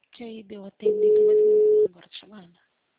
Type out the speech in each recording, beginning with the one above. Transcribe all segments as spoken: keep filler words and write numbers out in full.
Que aí deu atendido, mas não agora te chamando.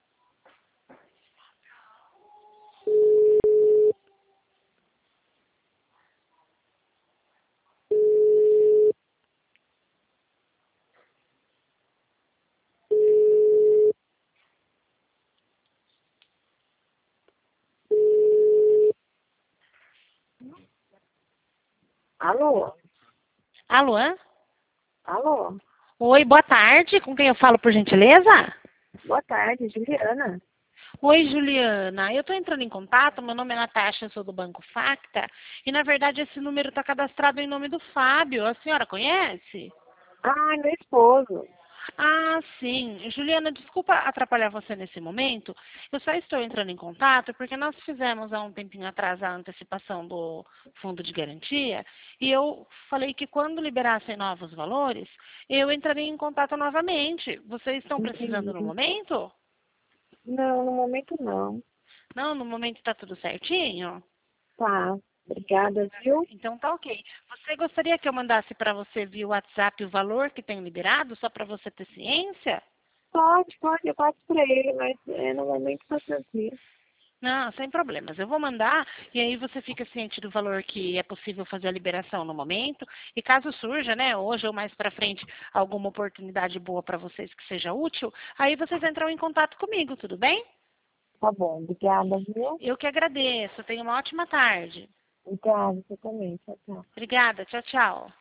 Alô? Alô? Alô? Oi, boa tarde. Com quem eu falo, por gentileza? Boa tarde, Juliana. Oi, Juliana. Eu estou entrando em contato. Meu nome é Natasha, eu sou do Banco Facta. E, na verdade, esse número está cadastrado em nome do Fábio. A senhora conhece? Ah, meu esposo. Ah, sim. Juliana, desculpa atrapalhar você nesse momento. Eu só estou entrando em contato porque nós fizemos há um tempinho atrás a antecipação do fundo de garantia e eu falei que quando liberassem novos valores, eu entraria em contato novamente. Vocês estão precisando no Entendi. momento? Não, no momento não. Não, no momento está tudo certinho? Tá. Obrigada, viu? Então tá ok. Você gostaria que eu mandasse para você via WhatsApp o valor que tem liberado, só para você ter ciência? Pode, pode, eu passo pra ele, mas é, no momento tá tranquilo. Não, sem problemas. Eu vou mandar e aí você fica ciente do valor que é possível fazer a liberação no momento. E caso surja, né, hoje ou mais para frente, alguma oportunidade boa para vocês que seja útil, aí vocês entram em contato comigo, tudo bem? Tá bom, obrigada, viu? Eu que agradeço. Tenha uma ótima tarde. Obrigada, você também. Tchau, tchau. Obrigada. Tchau, tchau.